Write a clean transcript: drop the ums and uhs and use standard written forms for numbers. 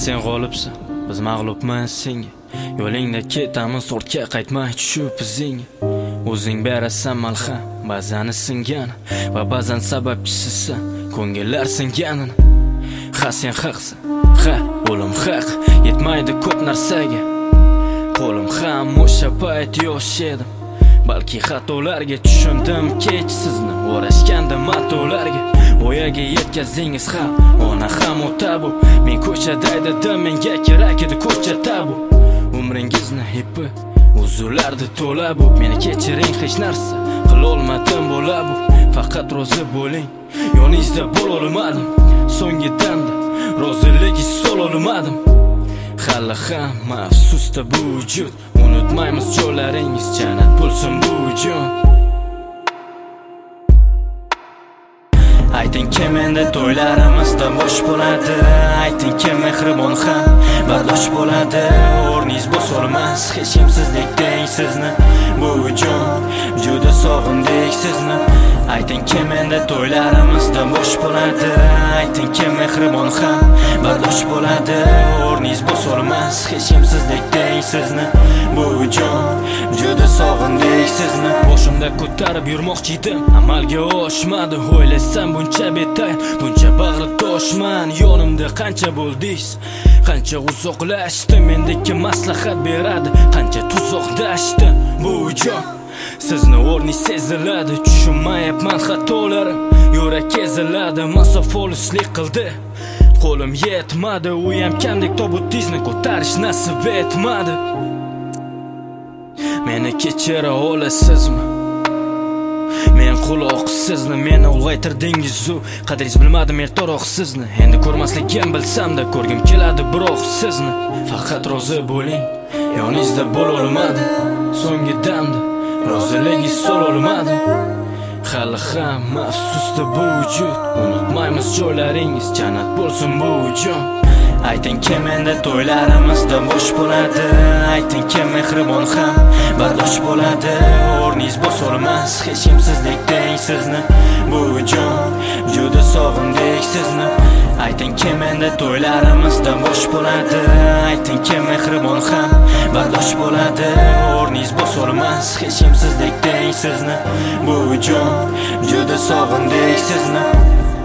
Sen g'olibsan, biz mag'lubmiz senga. Yo'lingda ketamiz, ortga qaytmay tushib izingga. O'zing berasan malham, ba'zan singan va ba'zan sababchisisan, ko'ngillar singanini. Ha sen haqsan, ha o'lim haq, yetmaydi ko'p narsaga. Qo'lim ham o'sha payt yosh edim. Balki xatolarga tushundim kech sizni, o'rashganda matolarga. Voyaga yetkazdingiz ham, ona ham o'tabu. Men ko'chada aydadim, menga kerak edi ko'cha tabu. Umringizni ipi uzurlardi to'la bu. Meni kechiring, hech narsa qilolmadim bo'la bu. Faqat rozi bo'ling, yoningizda bo'lolmadim. So'nggi damda roziligi sololmadim. Hali ham afsusda bu vujud, unutmaymiz jo'laringiz, jannat bo'lsin bu jon. Ayting kim endi to'ylarimizda bosh bo'ladi, ayting kim mehribon ham bardosh bo'ladi. O'rningiz bosolmas hech kimsizlik deng sizni, bu jon juda sog'indik sizni. Ayting kim endi to'ylarimizda bosh bo'ladi, ayting kim mehribon ham bardosh bo'ladi. O'rningiz bosolmas hech kimsizlik deng sizni, bu jon juda sog'indik sizni. Boshimda ko'tarib yurmoqchi edim, amalga oshmadi. O'ylasam buncha betay, buncha bag'ri toshman. Yonimda qancha bo'ldingiz, qancha uzoqlashdim. Menda kim maslahat beradi, qancha tuzoqdashdim. Bu jon sizni o'rningiz seziladi, tushunmayapman xatolarim. Yurak eziladi, masofaliklik qildi. Qo'lim yetmadi, u ham kamdek tobutingizni ko'tarish nasib etmadi. Meni kechira olasizmi? Men quloq sizni, meni ulg'aytirdingiz u. Qadringiz bilmadim ertaroq sizni. Endi ko'rmasligim bilsam-da ko'rgim keladi biroq sizni. Faqat rozi bo'ling, yoningizda bo'lolmadim. So'nggi damda roziligi sololmadim. Hali ham afsusda bu vujud, unutmaymiz jo'laringiz, jannat bo'lsin bu jon. Ayting kim endi to'ylarimizda bosh bo'ladi, ayting kim mehribon ham bardosh bo'ladi. O'rningiz bosolmas hech kimsizlik deng sizni, bu jon juda sog'indik sizni. Ayting kim endi to'ylarimizda bosh bo'ladi, ayting kim mehribon ham bardosh bo'ladi. O'rningiz bosolmas hech kimsizlik deng sizni, bu jon juda sog'indik sizni.